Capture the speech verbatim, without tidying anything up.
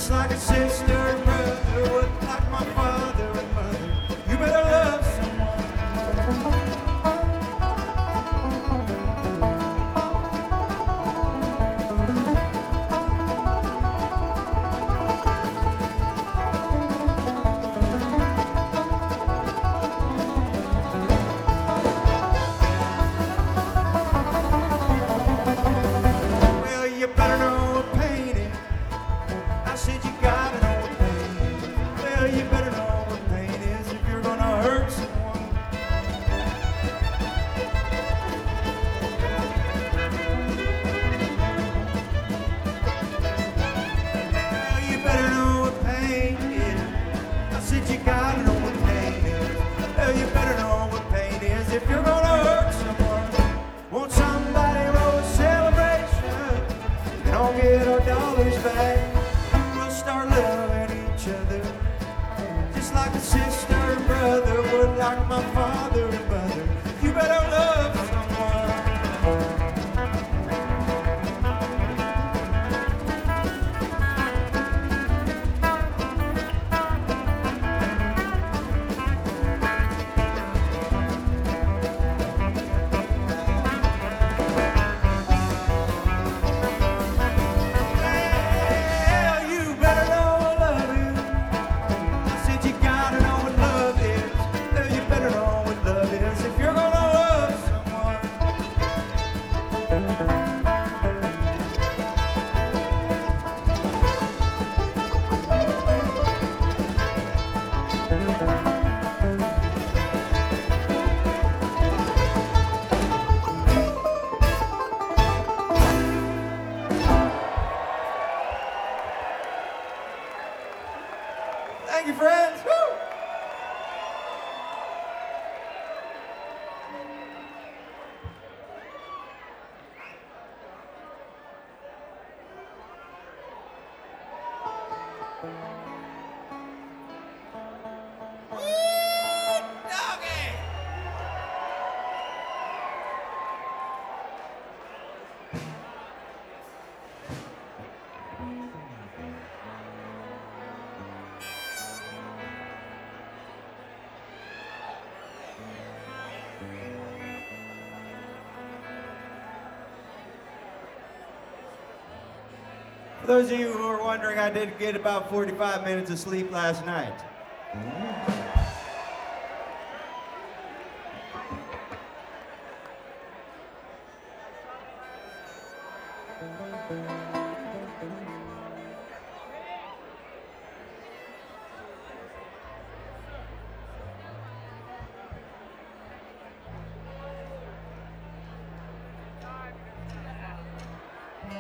Just like a sister and brother, like my father and mother. You better love someone. Well, you better know what pain is. I said you gotta know what pain is. Well, you better know what pain is if you're gonna hurt someone. Well, you better know what pain is. I said you gotta know what pain is. Well, you better know what pain is if you're gonna hurt someone. Won't somebody roll a celebration and all get our dollars back? We'll start loving each other just like a sister and brother would, like my father and mother. You better love someone. Well, you better know what love is. I said you gotta know what love is. Well, you better know what love is if you're gonna love someone. Thank you, friends. Woo! Doggy! For those of you who are wondering, I did get about forty-five minutes of sleep last night.